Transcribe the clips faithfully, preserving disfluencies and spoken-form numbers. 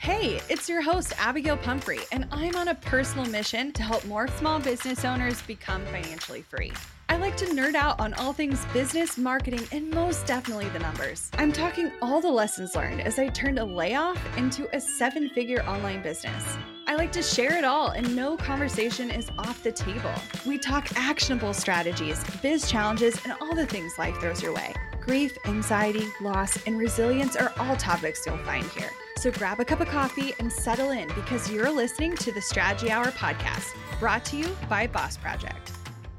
Hey, it's your host, Abigail Pumphrey, and I'm on a personal mission to help more small business owners become financially free. I like to nerd out on all things business, marketing, and most definitely the numbers. I'm talking all the lessons learned as I turned a layoff into a seven-figure online business. I like to share it all, and no conversation is off the table. We talk actionable strategies, biz challenges, and all the things life throws your way. Grief, anxiety, loss, and resilience are all topics you'll find here. So grab a cup of coffee and settle in because you're listening to the Strategy Hour podcast, brought to you by Boss Project.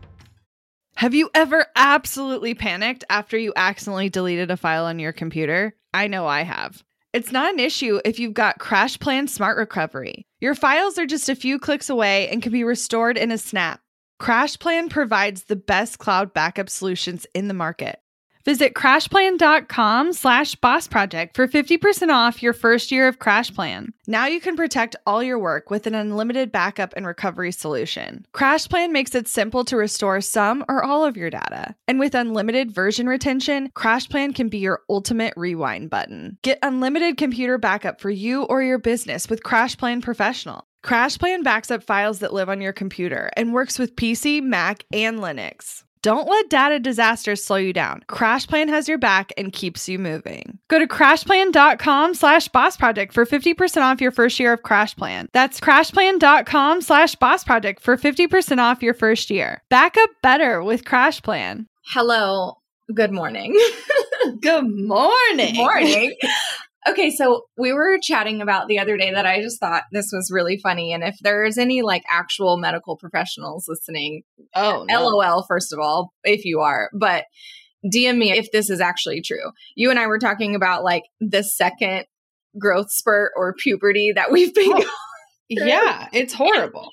Have you ever absolutely panicked after you accidentally deleted a file on your computer? I know I have. It's not an issue if you've got CrashPlan Smart Recovery. Your files are just a few clicks away and can be restored in a snap. CrashPlan provides the best cloud backup solutions in the market. Visit crashplan.com slash boss project for fifty percent off your first year of CrashPlan. Now you can protect all your work with an unlimited backup and recovery solution. CrashPlan makes it simple to restore some or all of your data. And with unlimited version retention, CrashPlan can be your ultimate rewind button. Get unlimited computer backup for you or your business with CrashPlan Professional. CrashPlan backs up files that live on your computer and works with P C, Mac, and Linux. Don't let data disasters slow you down. CrashPlan has your back and keeps you moving. Go to crashplan.com slash boss project for fifty percent off your first year of CrashPlan. That's crashplan.com slash boss project for fifty percent off your first year. Back up better with CrashPlan. Hello. Good morning. Good morning. Good morning. Okay, so we were chatting about the other day that I just thought this was really funny. And if there's any like actual medical professionals listening, oh, no. LOL, first of all, if you are, but D M me if this is actually true. You and I were talking about like the second growth spurt or puberty that we've been oh. going through. Yeah, it's horrible.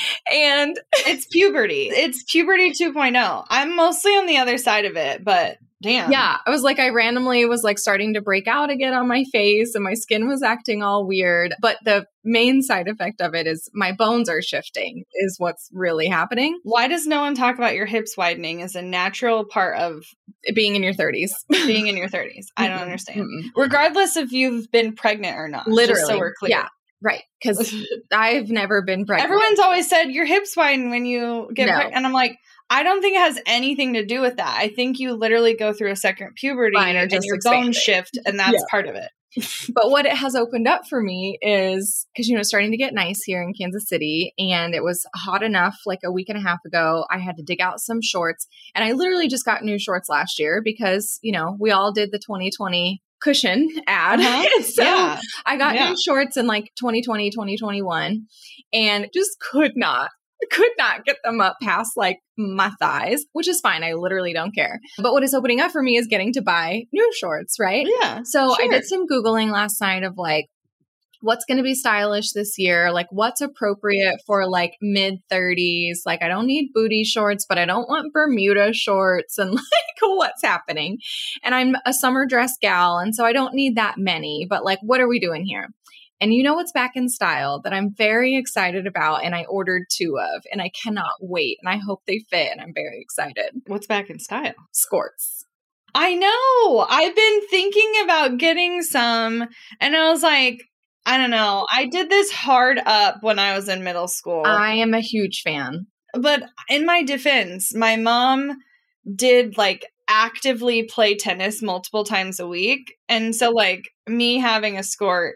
And it's puberty. It's puberty two point oh. I'm mostly on the other side of it, but damn. Yeah. I was like, I randomly was like starting to break out again on my face and my skin was acting all weird. But the main side effect of it is my bones are shifting is what's really happening. Why does no one talk about your hips widening as a natural part of being in your thirties? Being in your thirties. I don't understand. Regardless if you've been pregnant or not. Literally. Just so we're clear. Yeah. Right. Because I've never been pregnant. Everyone's always said your hips widen when you get no. pregnant. And I'm like, I don't think it has anything to do with that. I think you literally go through a second puberty and your bones shift, and that's yeah. part of it. But what it has opened up for me is, because, you know, it's starting to get nice here in Kansas City, and it was hot enough like a week and a half ago. I had to dig out some shorts, and I literally just got new shorts last year because, you know, we all did the twenty twenty cushion ad. Uh-huh. so yeah. I got yeah. new shorts in like twenty twenty, twenty twenty-one, and just could not. could not get them up past like my thighs, which is fine. I literally don't care. But what is opening up for me is getting to buy new shorts, right? Yeah. So sure. I did some Googling last night of like, what's going to be stylish this year? Like what's appropriate for like mid thirties? Like I don't need booty shorts, but I don't want Bermuda shorts and like what's happening. And I'm a summer dress gal. And so I don't need that many, but like, what are we doing here? And you know what's back in style that I'm very excited about and I ordered two of and I cannot wait and I hope they fit and I'm very excited. What's back in style? Skirts. I know. I've been thinking about getting some and I was like, I don't know. I did this hard up when I was in middle school. I am a huge fan. But in my defense, my mom did like actively play tennis multiple times a week. And so like me having a skirt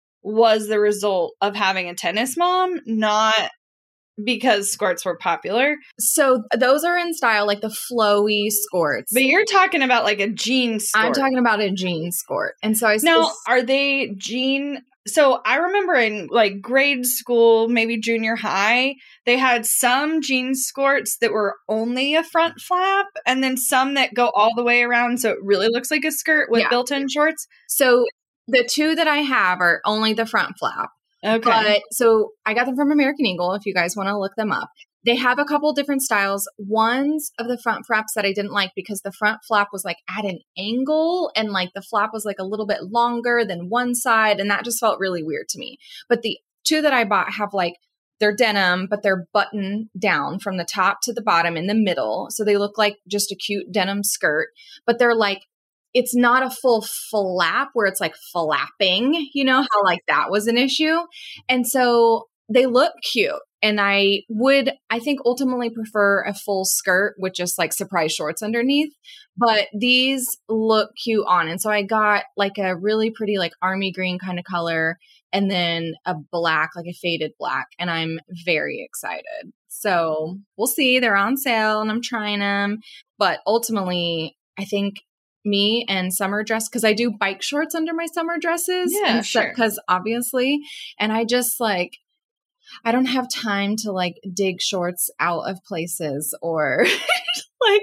was the result of having a tennis mom, not because skirts were popular. So those are in style, like the flowy skirts. But you're talking about like a jean skirt. I'm talking about a jean skirt. And so I Now, s- are they jean? So I remember in like grade school, maybe junior high, they had some jean skirts that were only a front flap and then some that go all the way around. So it really looks like a skirt with yeah. built-in shorts. So the two that I have are only the front flap. Okay. But so I got them from American Eagle if you guys want to look them up. They have a couple different styles. One's of the front flaps that I didn't like because the front flap was like at an angle and like the flap was like a little bit longer than one side. And that just felt really weird to me. But the two that I bought have like, they're denim, but they're buttoned down from the top to the bottom in the middle. So they look like just a cute denim skirt, but they're like it's not a full flap where it's like flapping, you know, how like that was an issue. And so they look cute. And I would, I think, ultimately prefer a full skirt with just like surprise shorts underneath. But these look cute on. And so I got like a really pretty, like army green kind of color and then a black, like a faded black. And I'm very excited. So we'll see. They're on sale and I'm trying them. But ultimately, I think me and summer dress, because I do bike shorts under my summer dresses. Yeah, and so, sure. Because obviously, and I just like, I don't have time to like dig shorts out of places or like,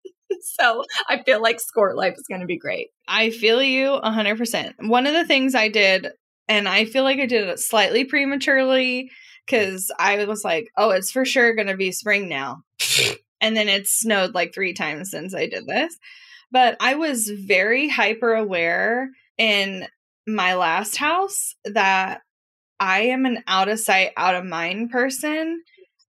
so I feel like Skort Life is going to be great. I feel you one hundred percent. One of the things I did, and I feel like I did it slightly prematurely because I was like, oh, it's for sure going to be spring now. And then it snowed like three times since I did this. But I was very hyper aware in my last house that I am an out of sight, out of mind person,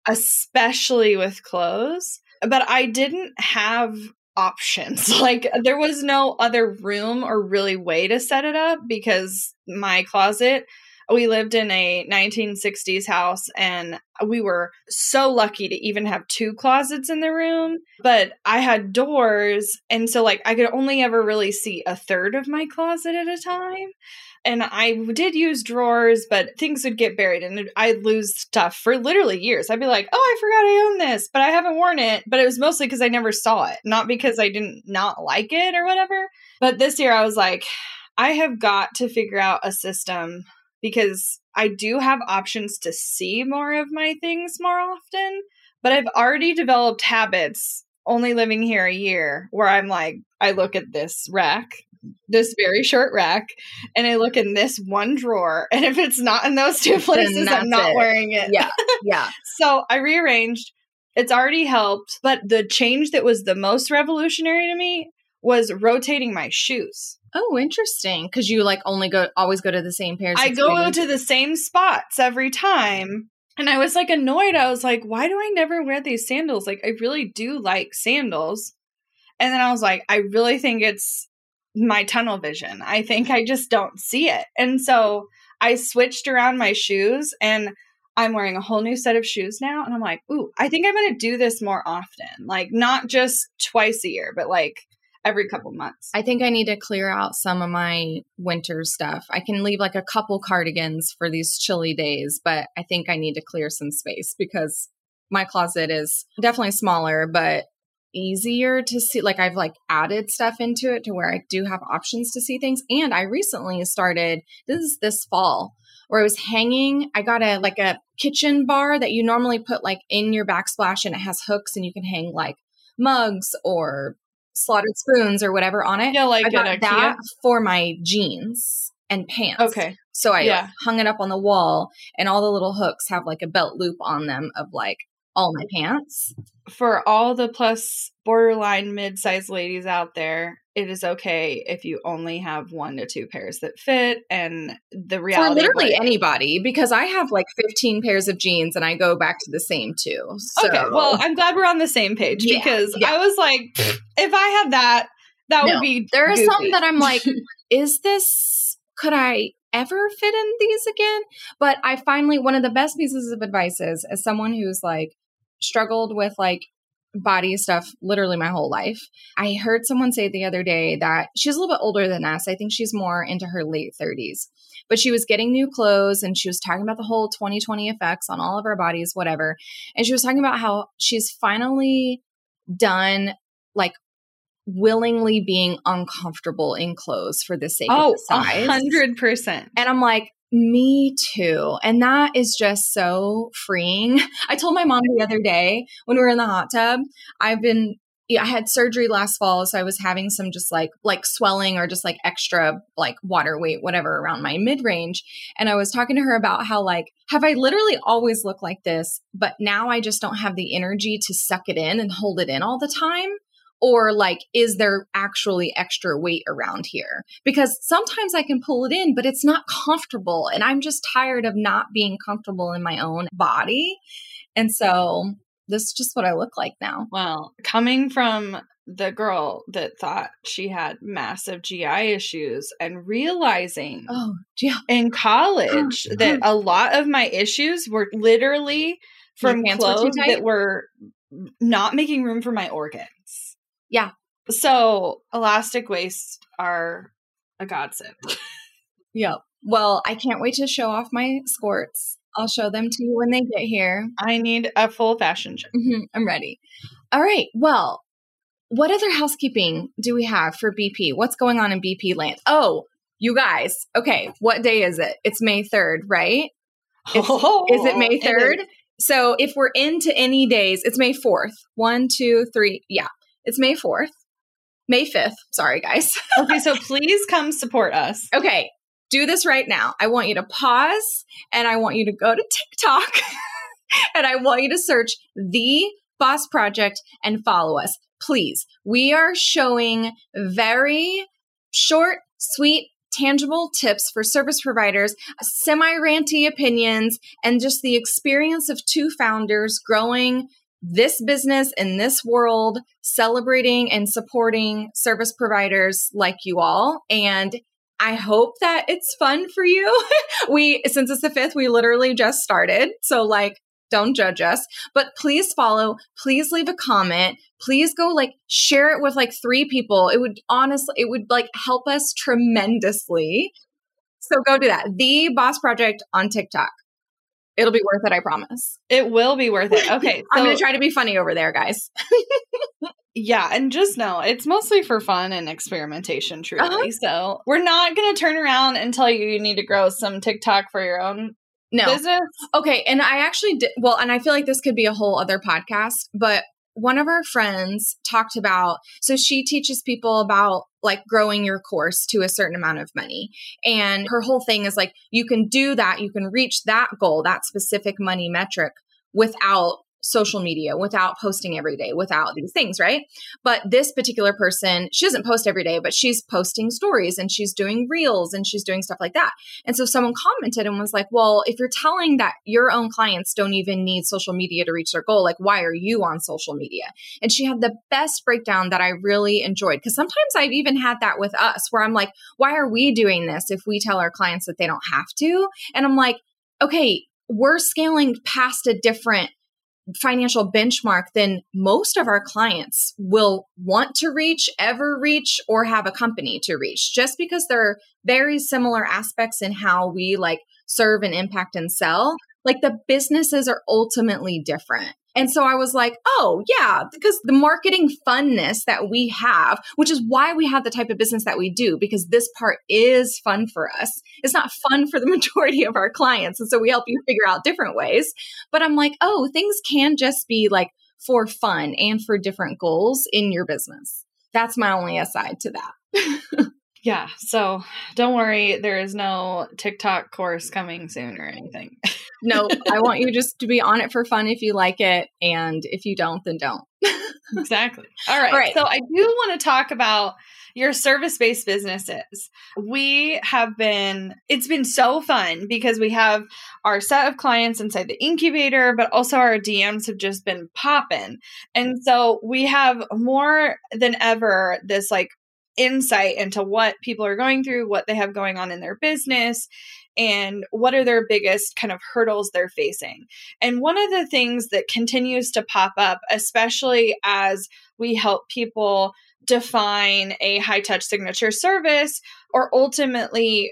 especially with clothes. But I didn't have options. Like there was no other room or really way to set it up because my closet, we lived in a nineteen sixties house and we were so lucky to even have two closets in the room. But I had doors. And so like I could only ever really see a third of my closet at a time. And I did use drawers, but things would get buried and I'd lose stuff for literally years. I'd be like, oh, I forgot I own this, but I haven't worn it. But it was mostly because I never saw it, not because I didn't not like it or whatever. But this year I was like, I have got to figure out a system because I do have options to see more of my things more often. But I've already developed habits only living here a year where I'm like, I look at this rack, this very short rack, and I look in this one drawer. And if it's not in those two places, I'm not it. wearing it. Yeah. Yeah. So I rearranged. It's already helped. But the change that was the most revolutionary to me was rotating my shoes. Oh, interesting. Because you like only go, always go to the same pairs. I go to the same spots every time. And I was like annoyed. I was like, why do I never wear these sandals? Like, I really do like sandals. And then I was like, I really think it's my tunnel vision. I think I just don't see it. And so I switched around my shoes and I'm wearing a whole new set of shoes now. And I'm like, ooh, I think I'm going to do this more often. Like not just twice a year, but like every couple months. I think I need to clear out some of my winter stuff. I can leave like a couple cardigans for these chilly days, but I think I need to clear some space because my closet is definitely smaller, but easier to see. Like I've like added stuff into it to where I do have options to see things. And I recently started, this is this fall, where I was hanging, I got a like a kitchen bar that you normally put like in your backsplash and it has hooks and you can hang like mugs or slotted spoons or whatever on it. Yeah, like I got at that IKEA? For my jeans and pants. Okay. So I Yeah. like, hung it up on the wall and all the little hooks have like a belt loop on them of like all my pants. For all the plus borderline mid-sized ladies out there, it is okay if you only have one to two pairs that fit. And the reality For literally like, anybody, because I have like fifteen pairs of jeans and I go back to the same two. So. Okay, well, I'm glad we're on the same page Yeah, because yeah. I was like, if I had that, that No, would be there are goofy. some that I'm like, is this, could I ever fit in these again? But I finally, one of the best pieces of advice is, as someone who's like struggled with like body stuff literally my whole life, I heard someone say the other day that she's a little bit older than us. I think she's more into her late thirties, but she was getting new clothes and she was talking about the whole twenty twenty effects on all of our bodies, whatever. And she was talking about how she's finally done like willingly being uncomfortable in clothes for the sake Oh, of the size. one hundred percent. And I'm like, me too. And that is just so freeing. I told my mom the other day when we were in the hot tub, I've been, yeah, I had surgery last fall. So I was having some just like, like swelling or just like extra like water weight, whatever around my mid range. And I was talking to her about how like, have I literally always looked like this, but now I just don't have the energy to suck it in and hold it in all the time? Or like, is there actually extra weight around here? Because sometimes I can pull it in, but it's not comfortable. And I'm just tired of not being comfortable in my own body. And so this is just what I look like now. Well, coming from the girl that thought she had massive G I issues and realizing Oh, yeah. in college that a lot of my issues were literally from clothes that were not making room for my organs. Yeah. So elastic waists are a godsend. Yep. Well, I can't wait to show off my skirts. I'll show them to you when they get here. I need a full fashion show. Mm-hmm. I'm ready. All right. Well, what other housekeeping do we have for B P? What's going on in B P land? Oh, you guys. Okay. What day is it? It's May third, right? It's, oh, is it May third? It so if we're into any days, it's May fourth. One, two, three. Yeah. It's May fourth. May fifth. Sorry, guys. Okay. So please come support us. Okay. Do this right now. I want you to pause and I want you to go to TikTok and I want you to search The Boss Project and follow us. Please. We are showing very short, sweet, tangible tips for service providers, semi-ranty opinions, and just the experience of two founders growing this business in this world, celebrating and supporting service providers like you all. And I hope that it's fun for you. We, since it's the fifth, we literally just started. So like, don't judge us, but please follow, please leave a comment, please go like share it with like three people. It would honestly, it would like help us tremendously. So go do that. The Boss Project on TikTok. It'll be worth it. I promise. It will be worth it. Okay. So, I'm going to try to be funny over there, guys. Yeah. And just know it's mostly for fun and experimentation, truly. Uh-huh. So we're not going to turn around and tell you you need to grow some TikTok for your own no. business. Okay. And I actually did. Well, and I feel like this could be a whole other podcast, but one of our friends talked about, so she teaches people about like growing your course to a certain amount of money. And her whole thing is like, you can do that. You can reach that goal, that specific money metric without social media, without posting every day, without these things, right? But this particular person, she doesn't post every day, but she's posting stories and she's doing reels and she's doing stuff like that. And so someone commented and was like, well, if you're telling that your own clients don't even need social media to reach their goal, like why are you on social media? And she had the best breakdown that I really enjoyed. Because sometimes I've even had that with us where I'm like, why are we doing this if we tell our clients that they don't have to? And I'm like, okay, we're scaling past a different financial benchmark than most of our clients will want to reach, ever reach, or have a company to reach, just because there are very similar aspects in how we like serve and impact and sell. Like the businesses are ultimately different. And so I was like, oh yeah, because the marketing funness that we have, which is why we have the type of business that we do, because this part is fun for us. It's not fun for the majority of our clients. And so we help you figure out different ways. But I'm like, oh, things can just be like for fun and for different goals in your business. That's my only aside to that. Yeah. So don't worry. There is no TikTok course coming soon or anything. No, I want you just to be on it for fun if you like it. And if you don't, then don't. Exactly. All right. All right. So I do want to talk about your service-based businesses. We have been, it's been so fun because we have our set of clients inside the incubator, but also our D Ms have just been popping. And so we have more than ever this like insight into what people are going through, what they have going on in their business, and what are their biggest kind of hurdles they're facing. And one of the things that continues to pop up, especially as we help people define a high touch signature service or ultimately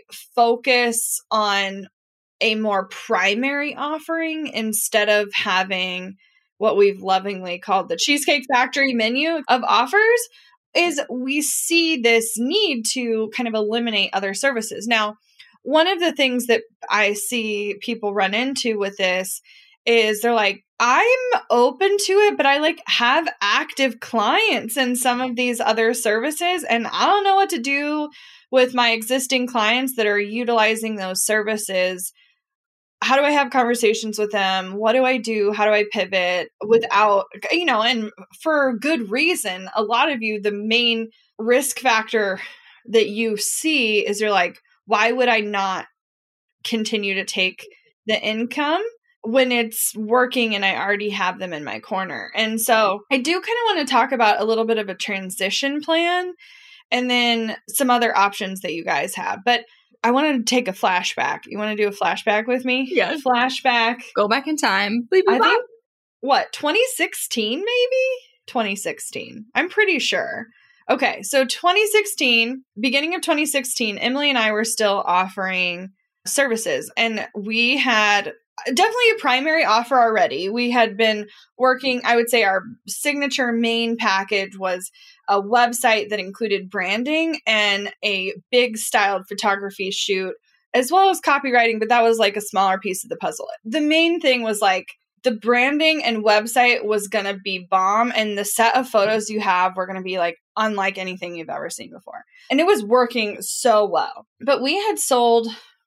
focus on a more primary offering instead of having what we've lovingly called the Cheesecake Factory menu of offers, is we see this need to kind of eliminate other services. Now, one of the things that I see people run into with this is they're like, I'm open to it, but I like have active clients in some of these other services, and I don't know what to do with my existing clients that are utilizing those services. How do I have conversations with them? What do I do? How do I pivot without, you know, and for good reason, a lot of you, the main risk factor that you see is you're like, why would I not continue to take the income when it's working and I already have them in my corner. And so I do kind of want to talk about a little bit of a transition plan and then some other options that you guys have. But I wanted to take a flashback. You want to do a flashback with me? Yeah. Flashback. Go back in time. I think, what, twenty sixteen maybe? twenty sixteen. I'm pretty sure. Okay, so twenty sixteen, beginning of twenty sixteen, Emily and I were still offering services, and we had definitely a primary offer already. We had been working, I would say our signature main package was a website that included branding and a big styled photography shoot, as well as copywriting, but that was like a smaller piece of the puzzle. The main thing was like the branding and website was going to be bomb, and the set of photos you have were going to be like unlike anything you've ever seen before. And it was working so well. But we had sold,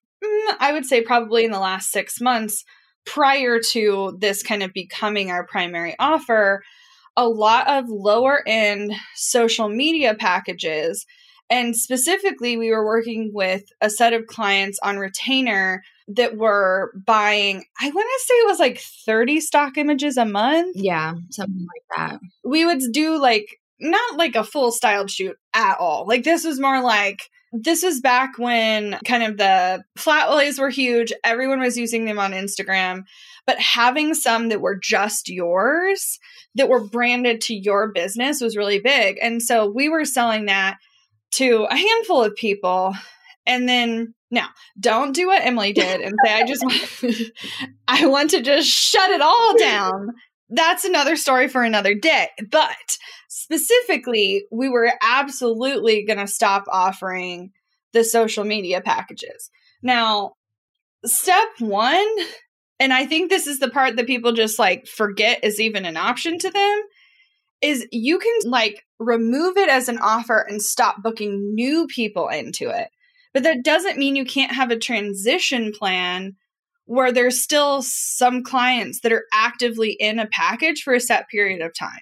I would say probably in the last six months prior to this kind of becoming our primary offer, a lot of lower end social media packages. And specifically, we were working with a set of clients on retainer that were buying, I want to say it was like thirty stock images a month. Yeah, something like that. We would do like, not like a full styled shoot at all. Like this was more like, this was back when kind of the flat lays were huge. Everyone was using them on Instagram, but having some that were just yours, that were branded to your business was really big. And so we were selling that to a handful of people. And then now don't do what Emily did and say, I just want, I want to just shut it all down. That's another story for another day. But specifically, we were absolutely going to stop offering the social media packages. Now, step one, and I think this is the part that people just like forget is even an option to them, is you can like remove it as an offer and stop booking new people into it. But that doesn't mean you can't have a transition plan where there's still some clients that are actively in a package for a set period of time.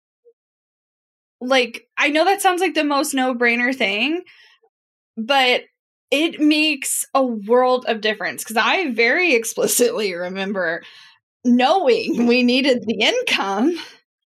Like, I know that sounds like the most no-brainer thing, but it makes a world of difference because I very explicitly remember knowing we needed the income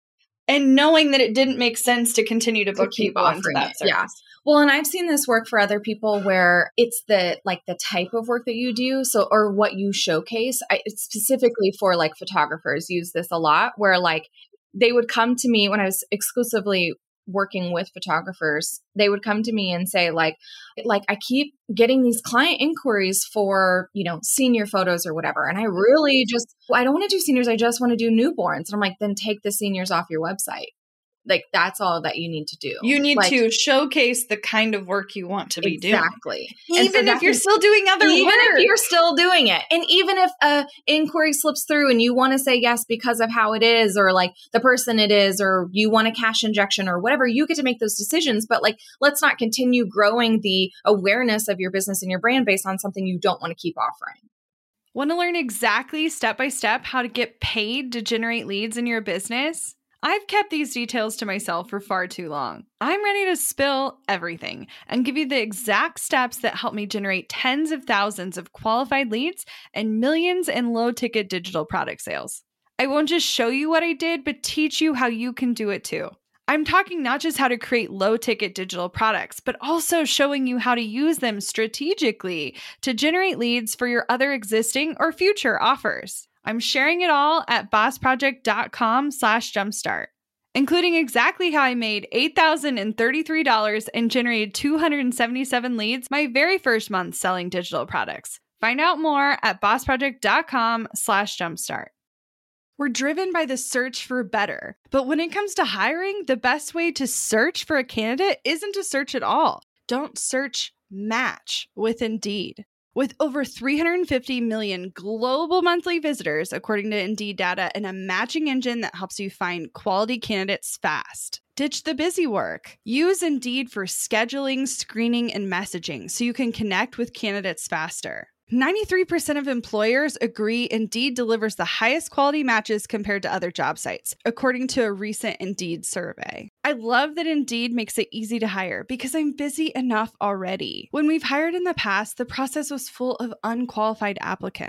and knowing that it didn't make sense to continue to book to keep people into that it. service. Yeah. Well, and I've seen this work for other people where it's the like the type of work that you do, so or what you showcase. I, it's specifically for like photographers use this a lot, where like they would come to me when I was exclusively working with photographers. They would come to me and say like, like I keep getting these client inquiries for, you know, senior photos or whatever, and I really just I don't want to do seniors. I just want to do newborns. And I'm like, then take the seniors off your website. Like, that's all that you need to do. You need like, to showcase the kind of work you want to be exactly. doing. Even so if you're still doing other even work. Even if you're still doing it. And even if a inquiry slips through and you want to say yes because of how it is, or like the person it is, or you want a cash injection or whatever, you get to make those decisions. But like, let's not continue growing the awareness of your business and your brand based on something you don't want to keep offering. Want to learn exactly step by step how to get paid to generate leads in your business? I've kept these details to myself for far too long. I'm ready to spill everything and give you the exact steps that help me generate tens of thousands of qualified leads and millions in low-ticket digital product sales. I won't just show you what I did, but teach you how you can do it too. I'm talking not just how to create low-ticket digital products, but also showing you how to use them strategically to generate leads for your other existing or future offers. I'm sharing it all at bossproject.com slash jumpstart, including exactly how I made eight thousand thirty-three dollars and generated two hundred seventy-seven leads my very first month selling digital products. Find out more at bossproject.com slash jumpstart. We're driven by the search for better, but when it comes to hiring, the best way to search for a candidate isn't to search at all. Don't search, match with Indeed. With over three hundred fifty million global monthly visitors, according to Indeed data, and a matching engine that helps you find quality candidates fast. Ditch the busy work. Use Indeed for scheduling, screening, and messaging so you can connect with candidates faster. ninety-three percent of employers agree Indeed delivers the highest quality matches compared to other job sites, according to a recent Indeed survey. I love that Indeed makes it easy to hire because I'm busy enough already. When we've hired in the past, the process was full of unqualified applicants.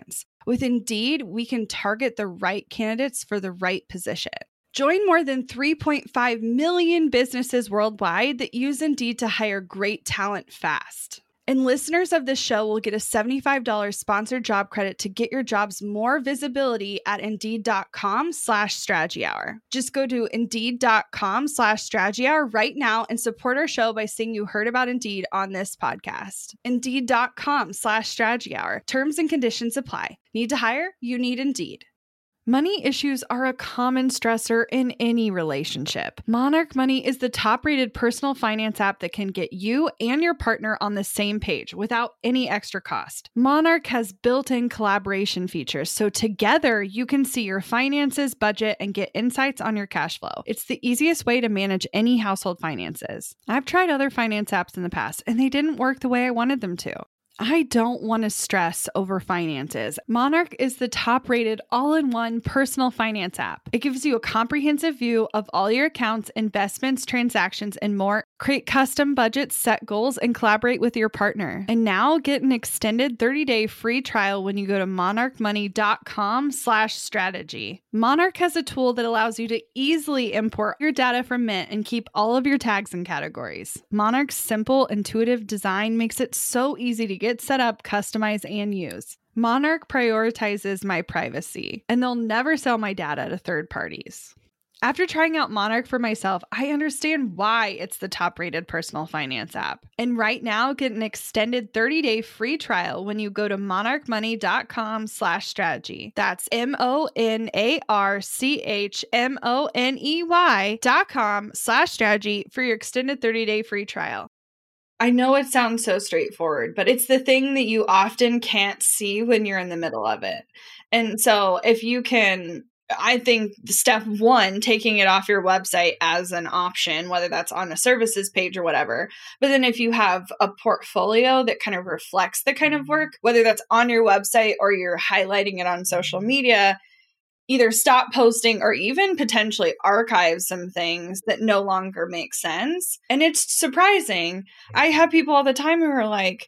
With Indeed, we can target the right candidates for the right position. Join more than three point five million businesses worldwide that use Indeed to hire great talent fast. And listeners of this show will get a seventy-five dollars sponsored job credit to get your jobs more visibility at Indeed.com slash strategy hour. Just go to Indeed.com slash strategy hour right now and support our show by saying you heard about Indeed on this podcast. Indeed.com slash strategy hour. Terms and conditions apply. Need to hire? You need Indeed. Money issues are a common stressor in any relationship. Monarch Money is the top-rated personal finance app that can get you and your partner on the same page without any extra cost. Monarch has built-in collaboration features, so together you can see your finances, budget, and get insights on your cash flow. It's the easiest way to manage any household finances. I've tried other finance apps in the past, and they didn't work the way I wanted them to. I don't want to stress over finances. Monarch is the top-rated all-in-one personal finance app. It gives you a comprehensive view of all your accounts, investments, transactions, and more. Create custom budgets, set goals, and collaborate with your partner. And now get an extended thirty-day free trial when you go to monarchmoney.com slash strategy. Monarch has a tool that allows you to easily import your data from Mint and keep all of your tags and categories. Monarch's simple, intuitive design makes it so easy to get set up, customize, and use. Monarch prioritizes my privacy, and they'll never sell my data to third parties. After trying out Monarch for myself, I understand why it's the top-rated personal finance app. And right now, get an extended thirty-day free trial when you go to monarchmoney.com slash strategy. That's M-O-N-A-R-C-H-M-O-N-E-Y dot com slash strategy for your extended thirty-day free trial. I know it sounds so straightforward, but it's the thing that you often can't see when you're in the middle of it. And so if you can, I think step one, taking it off your website as an option, whether that's on a services page or whatever. But then if you have a portfolio that kind of reflects the kind of work, whether that's on your website or you're highlighting it on social media, either stop posting or even potentially archive some things that no longer make sense. And it's surprising. I have people all the time who are like,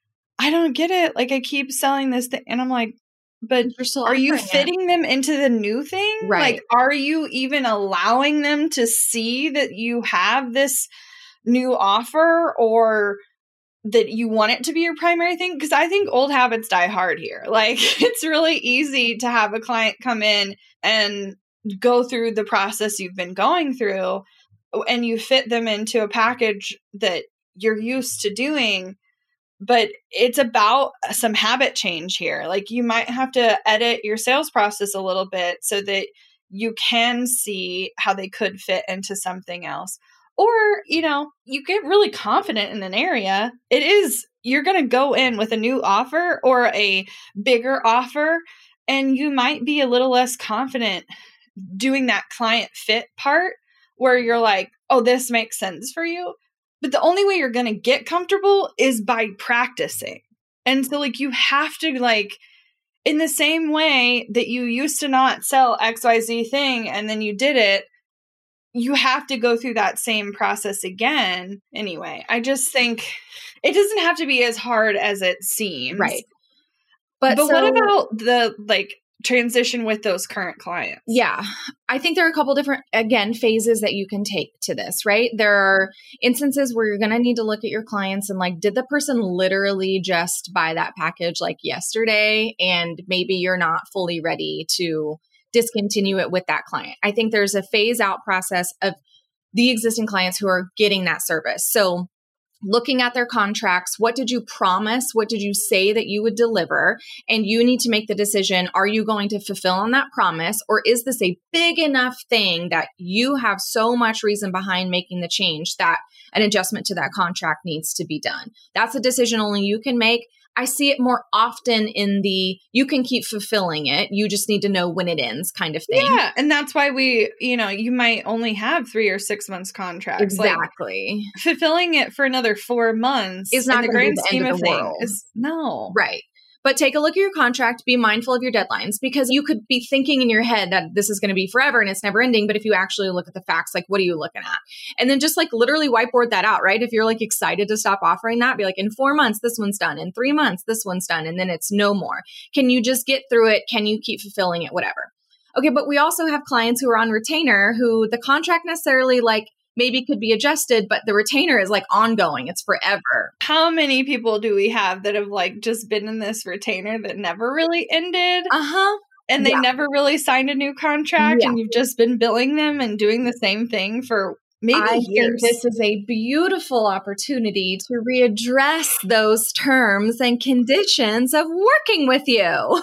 I don't get it. Like, I keep selling this thing. And I'm like, but are you fitting it. them into the new thing? Right. Like, are you even allowing them to see that you have this new offer or that you want it to be your primary thing? Because I think old habits die hard here. Like, it's really easy to have a client come in and go through the process you've been going through, and you fit them into a package that you're used to doing. But it's about some habit change here. Like, you might have to edit your sales process a little bit so that you can see how they could fit into something else. Or, you know, you get really confident in an area. It is, you're going to go in with a new offer or a bigger offer, and you might be a little less confident doing that client fit part where you're like, oh, this makes sense for you. But the only way you're going to get comfortable is by practicing. And so, like, you have to, like, in the same way that you used to not sell X Y Z thing and then you did it, you have to go through that same process again. Anyway, I just think it doesn't have to be as hard as it seems. Right. But, but so, what about the, like, transition with those current clients? Yeah. I think there are a couple different, again, phases that you can take to this, right? There are instances where you're going to need to look at your clients and, like, did the person literally just buy that package like yesterday? And maybe you're not fully ready to discontinue it with that client. I think there's a phase out process of the existing clients who are getting that service. So looking at their contracts, what did you promise? What did you say that you would deliver? And you need to make the decision, are you going to fulfill on that promise? Or is this a big enough thing that you have so much reason behind making the change that an adjustment to that contract needs to be done? That's a decision only you can make. I see it more often in the, you can keep fulfilling it, you just need to know when it ends kind of thing. Yeah. And that's why we, you know, you might only have three or six months contracts. Exactly. Like, fulfilling it for another four months is not in the grand scheme of things. Is, no. Right. But take a look at your contract, be mindful of your deadlines, because you could be thinking in your head that this is going to be forever and it's never ending. But if you actually look at the facts, like, what are you looking at? And then just like literally whiteboard that out, right? If you're like excited to stop offering that, be like, in four months, this one's done. In three months, this one's done. And then it's no more. Can you just get through it? Can you keep fulfilling it? Whatever. Okay. But we also have clients who are on retainer who the contract necessarily like maybe could be adjusted, but the retainer is like ongoing. It's forever. How many people do we have that have like just been in this retainer that never really ended? Uh-huh. And they Yeah. never really signed a new contract, Yeah. and you've just been billing them and doing the same thing for maybe I years. think this is a beautiful opportunity to readdress those terms and conditions of working with you.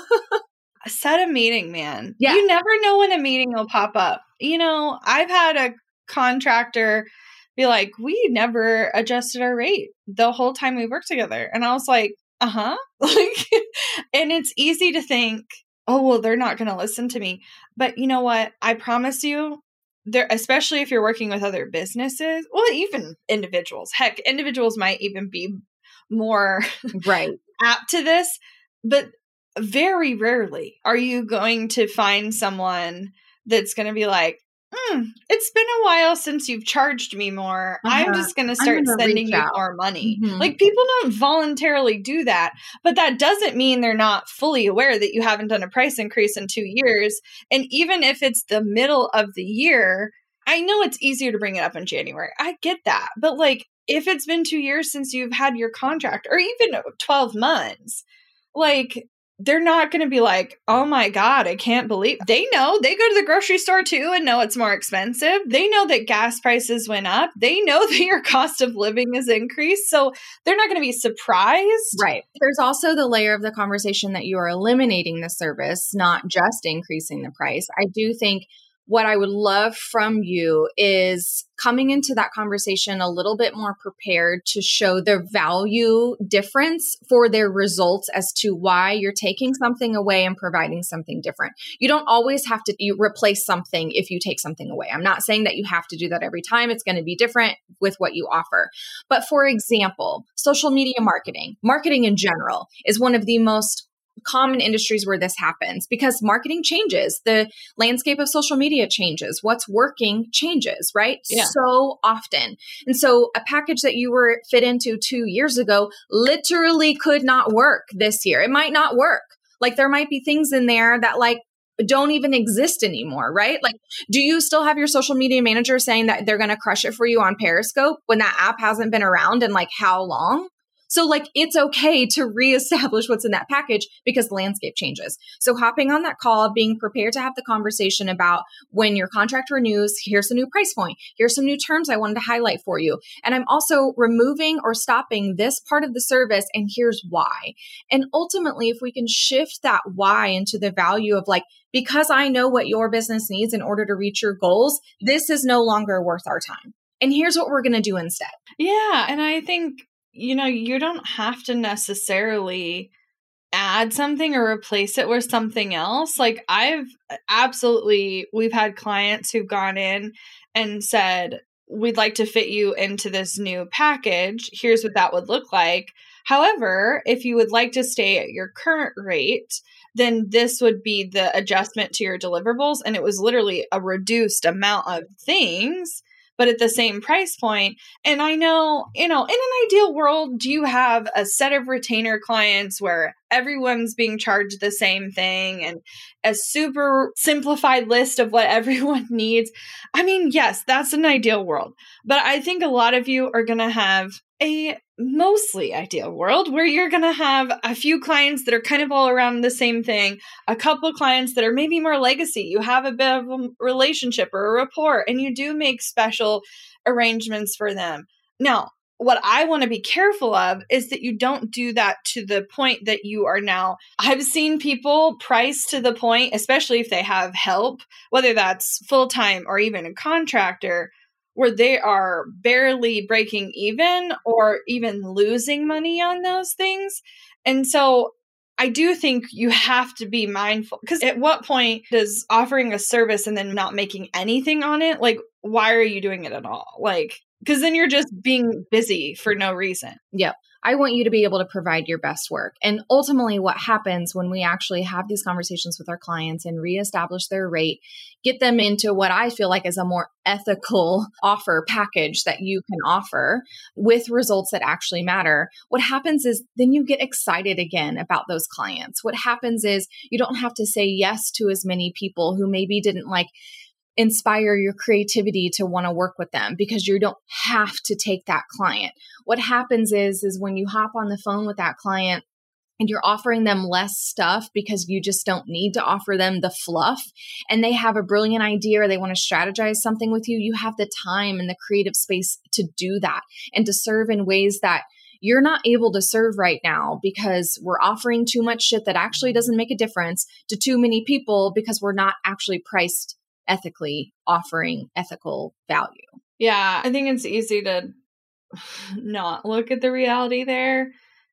Set a meeting, man. Yeah. You never know when a meeting will pop up. You know, I've had a contractor be like, we never adjusted our rate the whole time we worked together. And I was like, uh-huh. Like, and it's easy to think, oh, well, they're not going to listen to me. But you know what? I promise you, there, especially if you're working with other businesses, well, even individuals, heck, individuals might even be more Right. apt to this, but very rarely are you going to find someone that's going to be like, hmm, it's been a while since you've charged me more. Uh-huh. I'm just going to start gonna sending reach you out. more money. Mhm. Like, people don't voluntarily do that, but that doesn't mean they're not fully aware that you haven't done a price increase in two years. And even if it's the middle of the year, I know it's easier to bring it up in January. I get that. But like, if it's been two years since you've had your contract, or even twelve months, like, they're not going to be like, oh my God, I can't believe. They know. They go to the grocery store too and know it's more expensive. They know that gas prices went up. They know that your cost of living has increased. So they're not going to be surprised. Right. There's also the layer of the conversation that you are eliminating the service, not just increasing the price. I do think what I would love from you is coming into that conversation a little bit more prepared to show their value difference for their results as to why you're taking something away and providing something different. You don't always have to you replace something if you take something away. I'm not saying that you have to do that every time. It's going to be different with what you offer. But for example, social media marketing, marketing in general is one of the most common industries where this happens because marketing changes. The landscape of social media changes. What's working changes, right? Yeah. So often. And so a package that you were fit into two years ago literally could not work this year. It might not work. Like there might be things in there that like don't even exist anymore, right? Like, do you still have your social media manager saying that they're going to crush it for you on Periscope when that app hasn't been around in like how long? So like, it's okay to reestablish what's in that package because the landscape changes. So hopping on that call, being prepared to have the conversation about when your contract renews, here's the new price point. Here's some new terms I wanted to highlight for you. And I'm also removing or stopping this part of the service. And here's why. And ultimately, if we can shift that why into the value of like, because I know what your business needs in order to reach your goals, this is no longer worth our time. And here's what we're going to do instead. Yeah. And I think, you know, you don't have to necessarily add something or replace it with something else. Like I've absolutely, we've had clients who've gone in and said, we'd like to fit you into this new package. Here's what that would look like. However, if you would like to stay at your current rate, then this would be the adjustment to your deliverables. And it was literally a reduced amount of things, but at the same price point. And I know, you know, in an ideal world, do you have a set of retainer clients where everyone's being charged the same thing and a super simplified list of what everyone needs? I mean, yes, that's an ideal world. But I think a lot of you are going to have a mostly ideal world where you're going to have a few clients that are kind of all around the same thing, a couple clients that are maybe more legacy. You have a bit of a relationship or a rapport, and you do make special arrangements for them. Now, what I want to be careful of is that you don't do that to the point that you are now. I've seen people price to the point, especially if they have help, whether that's full-time or even a contractor, where they are barely breaking even or even losing money on those things. And so I do think you have to be mindful, because at what point does offering a service and then not making anything on it, like, why are you doing it at all? Like, Because then you're just being busy for no reason. Yep. I want you to be able to provide your best work. And ultimately, what happens when we actually have these conversations with our clients and reestablish their rate, get them into what I feel like is a more ethical offer package that you can offer with results that actually matter. What happens is then you get excited again about those clients. What happens is you don't have to say yes to as many people who maybe didn't like inspire your creativity to want to work with them because you don't have to take that client. What happens is, is when you hop on the phone with that client and you're offering them less stuff because you just don't need to offer them the fluff, and they have a brilliant idea or they want to strategize something with you, you have the time and the creative space to do that and to serve in ways that you're not able to serve right now because we're offering too much shit that actually doesn't make a difference to too many people because we're not actually priced ethically, offering ethical value. Yeah, I think it's easy to not look at the reality there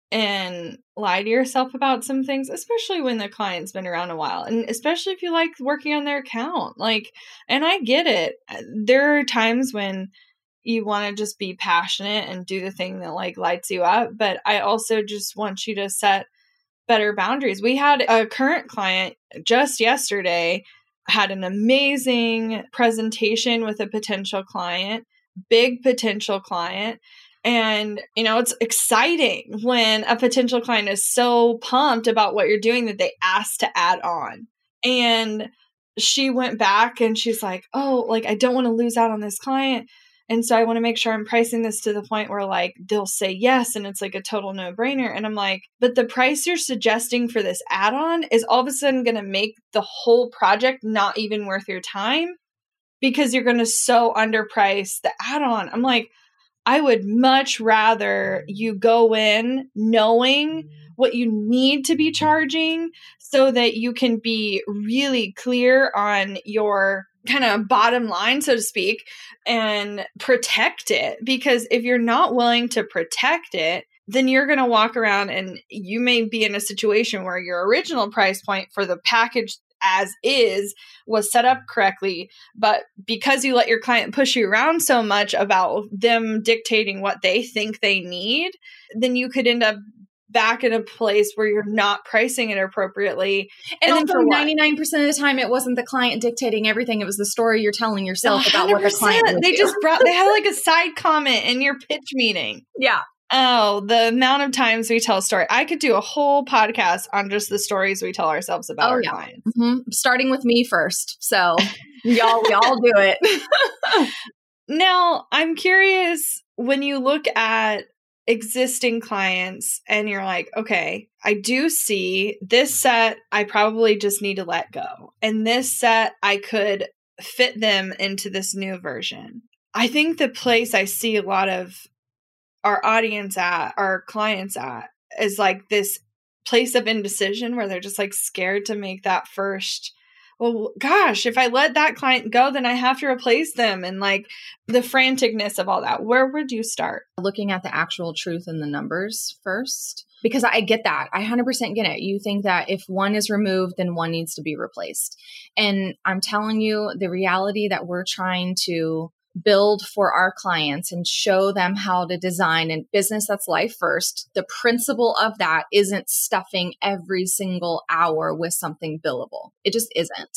and lie to yourself about some things, especially when the client's been around a while. And especially if you like working on their account. Like, and I get it. There are times when you want to just be passionate and do the thing that like lights you up. But I also just want you to set better boundaries. We had a current client just yesterday had an amazing presentation with a potential client, big potential client. And, you know, it's exciting when a potential client is so pumped about what you're doing that they ask to add on. And she went back and she's like, oh, like, I don't want to lose out on this client. And so I want to make sure I'm pricing this to the point where like they'll say yes. And it's like a total no brainer. And I'm like, but the price you're suggesting for this add-on is all of a sudden going to make the whole project not even worth your time because you're going to so underprice the add-on. I'm like, I would much rather you go in knowing what you need to be charging so that you can be really clear on your kind of bottom line, so to speak, and protect it. Because if you're not willing to protect it, then you're going to walk around and you may be in a situation where your original price point for the package as is was set up correctly. But because you let your client push you around so much about them dictating what they think they need, then you could end up back in a place where you're not pricing it appropriately. And, and also then for ninety-nine percent of the time, it wasn't the client dictating everything. It was the story you're telling yourself about what the client would They do. just brought, they had like a side comment in your pitch meeting. Yeah. Oh, the amount of times we tell a story. I could do a whole podcast on just the stories we tell ourselves about oh, our yeah. clients. Mm-hmm. Starting with me first. So y'all, we all do it. Now, I'm curious when you look at existing clients and you're like, okay, I do see this set, I probably just need to let go. And this set, I could fit them into this new version. I think the place I see a lot of our audience at, our clients at, is like this place of indecision where they're just like scared to make that first, well, gosh, if I let that client go, then I have to replace them. And like the franticness of all that. Where would you start? Looking at the actual truth in the numbers first, because I get that. I one hundred percent get it. You think that if one is removed, then one needs to be replaced. And I'm telling you, the reality that we're trying to build for our clients and show them how to design and business that's life first. The principle of that isn't stuffing every single hour with something billable. It just isn't.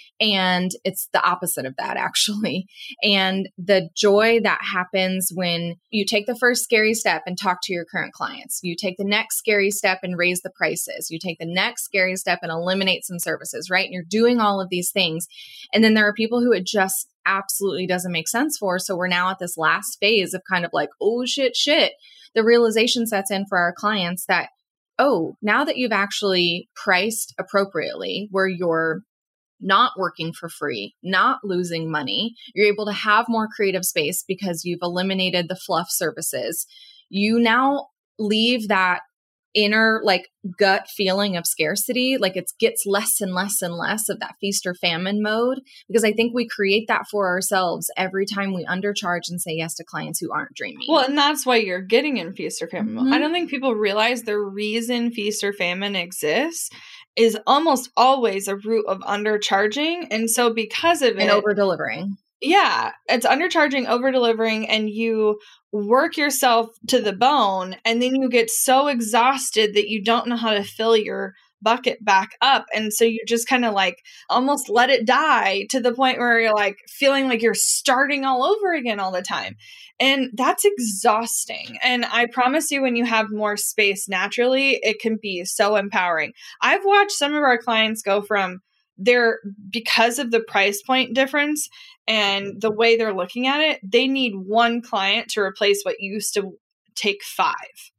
And it's the opposite of that, actually. And the joy that happens when you take the first scary step and talk to your current clients, you take the next scary step and raise the prices, you take the next scary step and eliminate some services, right? And you're doing all of these things. And then there are people who it just absolutely doesn't make sense for. So we're now at this last phase of kind of like, oh, shit, shit. The realization sets in for our clients that, oh, now that you've actually priced appropriately, where you're not working for free, not losing money, you're able to have more creative space because you've eliminated the fluff services. You now leave that inner like gut feeling of scarcity, like it gets less and less and less of that feast or famine mode, because I think we create that for ourselves every time we undercharge and say yes to clients who aren't dreaming. Well, and that's why you're getting in feast or famine. Mm-hmm. I don't think people realize the reason feast or famine exists is almost always a root of undercharging. And so because of it, and over delivering. Yeah, it's undercharging, over delivering, and you work yourself to the bone, and then you get so exhausted that you don't know how to fill your bucket back up. And so you just kind of like almost let it die to the point where you're like feeling like you're starting all over again all the time. And that's exhausting. And I promise you, when you have more space naturally, it can be so empowering. I've watched some of our clients go from their, because of the price point difference and the way they're looking at it, they need one client to replace what used to take five.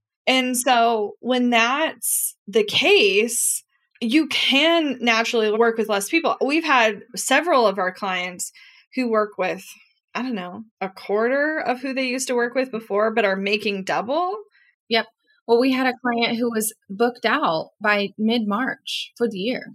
And so when that's the case, you can naturally work with less people. We've had several of our clients who work with, I don't know, a quarter of who they used to work with before, but are making double. Yep. Well, we had a client who was booked out by mid-March for the year.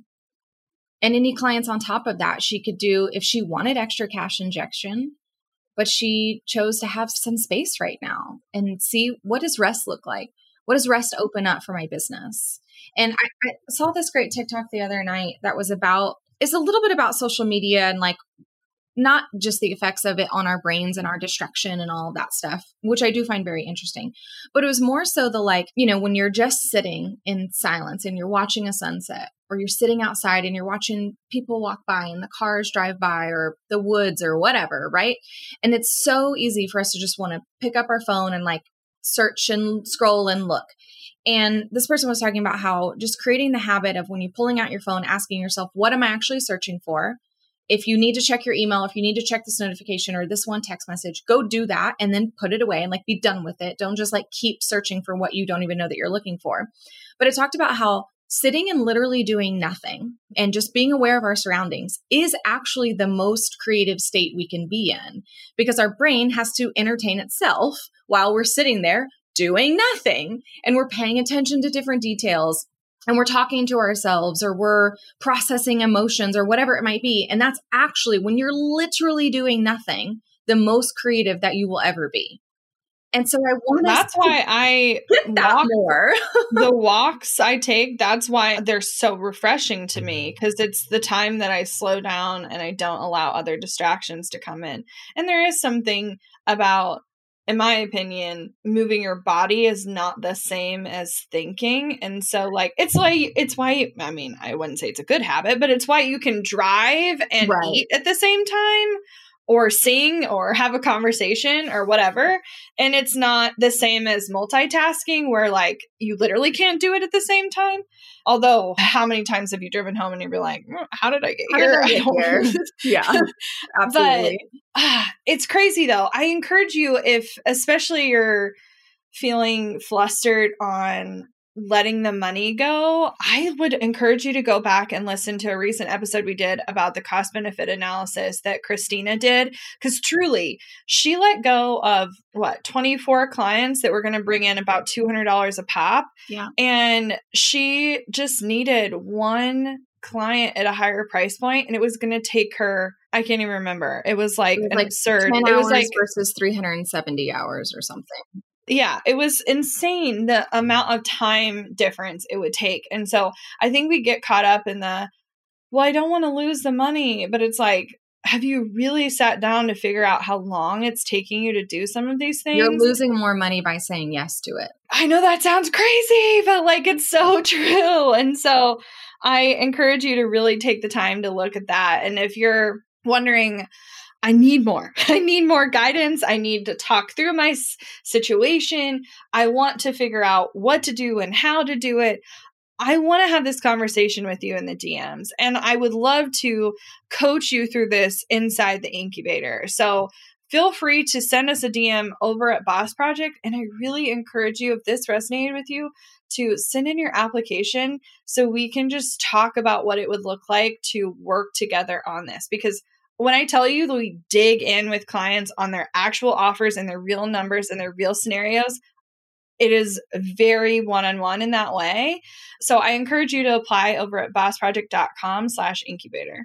And any clients on top of that, she could do if she wanted extra cash injection, but she chose to have some space right now and see, what does rest look like? What does rest open up for my business? And I, I saw this great TikTok the other night that was about, it's a little bit about social media and like not just the effects of it on our brains and our distraction and all of that stuff, which I do find very interesting. But it was more so the like, you know, when you're just sitting in silence and you're watching a sunset, or you're sitting outside and you're watching people walk by and the cars drive by, or the woods or whatever, right? And it's so easy for us to just want to pick up our phone and like search and scroll and look. And this person was talking about how just creating the habit of when you're pulling out your phone, asking yourself, what am I actually searching for? If you need to check your email, if you need to check this notification or this one text message, go do that and then put it away and like be done with it. Don't just like keep searching for what you don't even know that you're looking for. But it talked about how sitting and literally doing nothing and just being aware of our surroundings is actually the most creative state we can be in, because our brain has to entertain itself while we're sitting there doing nothing, and we're paying attention to different details, and we're talking to ourselves, or we're processing emotions or whatever it might be. And that's actually, when you're literally doing nothing, the most creative that you will ever be. And so I want That's why I get that walk more. The walks I take, that's why they're so refreshing to me, because it's the time that I slow down and I don't allow other distractions to come in. And there is something about, in my opinion, moving your body is not the same as thinking. And so like, it's why, it's why, I mean, I wouldn't say it's a good habit, but it's why you can drive and Right. eat at the same time, or sing or have a conversation or whatever. And it's not the same as multitasking, where like you literally can't do it at the same time. Although, how many times have you driven home and you're like, mm, how did I get How here? did I get don't here? know. Yeah, absolutely. But uh, it's crazy though. I encourage you, if especially you're feeling flustered on letting the money go, I would encourage you to go back and listen to a recent episode we did about the cost benefit analysis that Christina did. Because truly, she let go of what, twenty-four clients that were going to bring in about two hundred dollars a pop. Yeah. And she just needed one client at a higher price point, and it was going to take her, I can't even remember. It was like It was an like absurd. ten It was hours like versus three hundred seventy hours or something. Yeah, it was insane, the amount of time difference it would take. And so I think we get caught up in the, well, I don't want to lose the money. But it's like, have you really sat down to figure out how long it's taking you to do some of these things? You're losing more money by saying yes to it. I know that sounds crazy, but like, it's so true. And so I encourage you to really take the time to look at that. And if you're wondering, I need more. I need more guidance. I need to talk through my s- situation. I want to figure out what to do and how to do it. I want to have this conversation with you in the D Ms. And I would love to coach you through this inside the incubator. So feel free to send us a D M over at Boss Project. And I really encourage you, if this resonated with you, to send in your application so we can just talk about what it would look like to work together on this. Because when I tell you that we dig in with clients on their actual offers and their real numbers and their real scenarios, it is very one-on-one in that way. So I encourage you to apply over at bossproject.com slash incubator.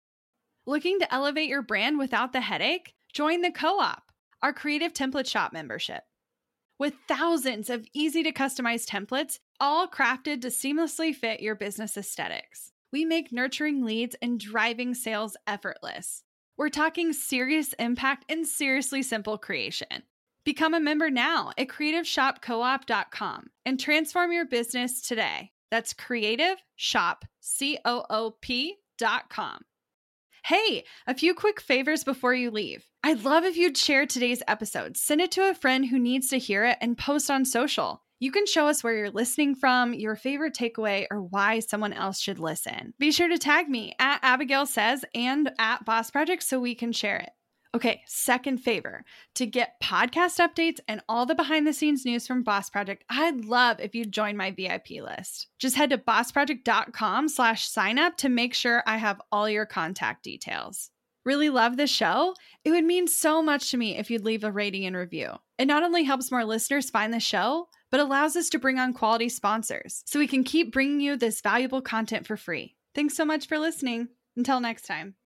Looking to elevate your brand without the headache? Join the Co-op, our creative template shop membership. With thousands of easy to customize templates, all crafted to seamlessly fit your business aesthetics, we make nurturing leads and driving sales effortless. We're talking serious impact and seriously simple creation. Become a member now at creative shop co op dot com and transform your business today. That's creative shop coop dot com. Hey, a few quick favors before you leave. I'd love if you'd share today's episode, send it to a friend who needs to hear it, and post on social. You can show us where you're listening from, your favorite takeaway, or why someone else should listen. Be sure to tag me at Abigail Says and at Boss Project so we can share it. Okay, second favor. To get podcast updates and all the behind the scenes news from Boss Project, I'd love if you'd join my V I P list. Just head to bossproject.com slash sign up to make sure I have all your contact details. Really love the show? It would mean so much to me if you'd leave a rating and review. It not only helps more listeners find the show, but allows us to bring on quality sponsors so we can keep bringing you this valuable content for free. Thanks so much for listening. Until next time.